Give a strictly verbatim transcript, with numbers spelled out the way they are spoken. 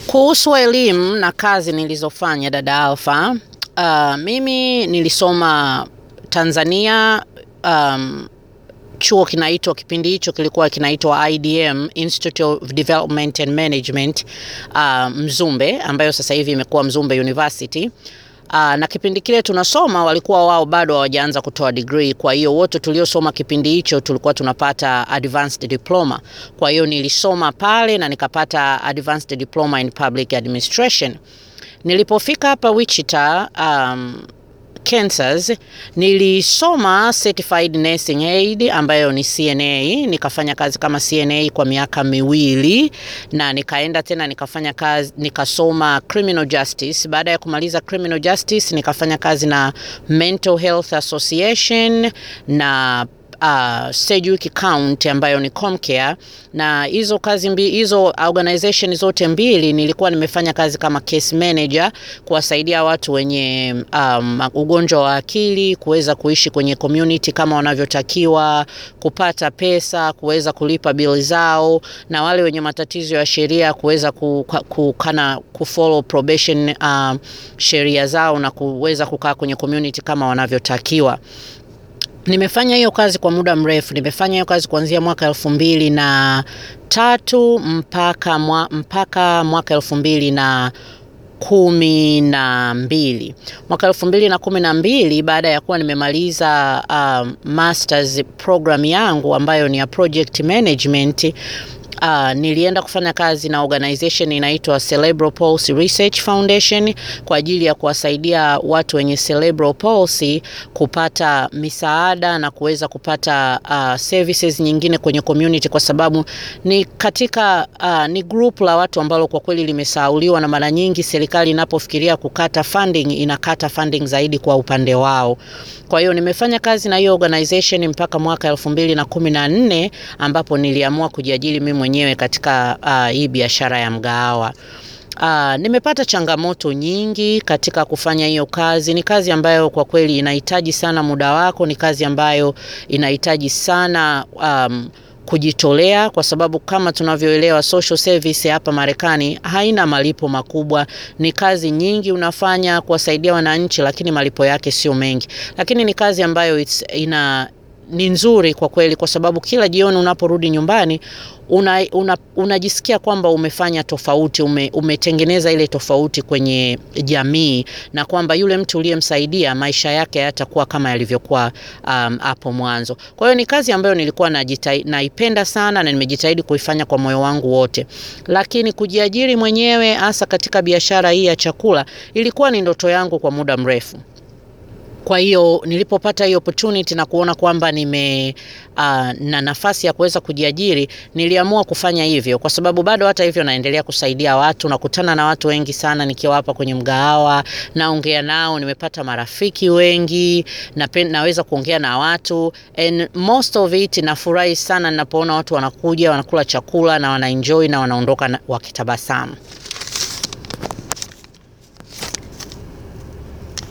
Kuhusu elimu na kazi nilizofanya dada Alpha, uh, mimi nilisoma Tanzania, um, chuo kinaitwa kipindi hicho kilikuwa kinaitwa I D M, Institute of Development and Management, uh, Mzumbe, ambayo sasa hivi imekuwa Mzumbe University. Uh, na kipindi kile tunasoma walikuwa wao bado hawajaanza kutoa degree, kwa hiyo wote tuliosoma kipindi hicho tulikuwa tunapata advanced diploma. Kwa hiyo nilisoma pale na nikapata advanced diploma in public administration. Nilipofika hapa Wichita, um, Kansas, nilisoma certified nursing aid ambayo ni C N A. Nikafanya kazi kama C N A kwa miaka miwili na nikaenda tena nikafanya kazi nikasoma criminal justice. Baada ya kumaliza criminal justice nikafanya kazi na Mental Health Association na Uh, Sedgwick County ambayo ni Comcare, na hizo kazi mbili, hizo organization zote mbili nilikuwa nimefanya kazi kama case manager kuwasaidia watu wenye um, ugonjwa wa akili kuweza kuishi kwenye community kama wanavyotakiwa, kupata pesa, kuweza kulipa bili zao, na wale wenye matatizo ya sheria kuweza kukana kufollow probation uh, sheria zao na kuweza kukaa kwenye community kama wanavyotakiwa. Nimefanya hiyo kazi kwa muda mrefu. Nimefanya hiyo kazi kuanzia mwaka elfu mbili na tatu mpaka mwa, mpaka mwaka elfu mbili na kumi na mbili. Mwaka elfu mbili na kumi na mbili baada ya kuwa nimemaliza uh, masters program yangu ambayo ni ya project management, Uh, nilienda kufanya kazi na organization inaitwa Cerebral Palsy Research Foundation kwa ajili ya kuwasaidia watu wenye cerebral palsy kupata misaada na kuweza kupata uh, services nyingine kwenye community, kwa sababu ni katika uh, ni group la watu ambalo kwa kweli limesahauliwa, na mara nyingi serikali inapofikiria kukata funding inakata funding zaidi kwa upande wao. Kwa hiyo nimefanya kazi na hiyo organization mpaka mwaka elfu mbili na kumi na nne ambapo niliamua kujiajiri mimi mwenyewe katika uh, hii biashara ya mgahawa. Uh, nimepata changamoto nyingi katika kufanya hiyo kazi. Ni kazi ambayo kwa kweli inahitaji sana muda wako, ni kazi ambayo inahitaji sana um, kujitolea, kwa sababu kama tunavyoelewa social service hapa Marekani haina malipo makubwa. Ni kazi nyingi unafanya kuwasaidia wananchi, lakini malipo yake sio mengi. Lakini ni kazi ambayo it's, ina ni nzuri kwa kweli, kwa sababu kila jioni unaporudi nyumbani una, una, unajisikia kwamba umefanya tofauti, ume, umetengeneza ile tofauti kwenye jamii, na kwamba yule mtu uliyemsaidia maisha yake yatakuwa kama yalivyokuwa um, hapo mwanzo. Kwa hiyo ni kazi ambayo nilikuwa naipenda sana na nimejitahidi kuifanya kwa moyo wangu wote. Lakini kujiajiri mwenyewe hasa katika biashara hii ya chakula ilikuwa ni ndoto yangu kwa muda mrefu. Kwa hiyo nilipopata hiyo opportunity na kuona kwamba nime uh, na nafasi ya kuweza kujiajiri, niliamua kufanya hivyo, kwa sababu bado hata hivyo naendelea kusaidia watu. Nakutana na watu wengi sana nikiwa hapa kwenye mgahawa, naongea nao, nimepata marafiki wengi, na naweza kuongea na watu, and most of it nafurahi sana ninapoona watu wanakuja, wanakula chakula na wanaenjoy na wanaondoka wakitabasamu.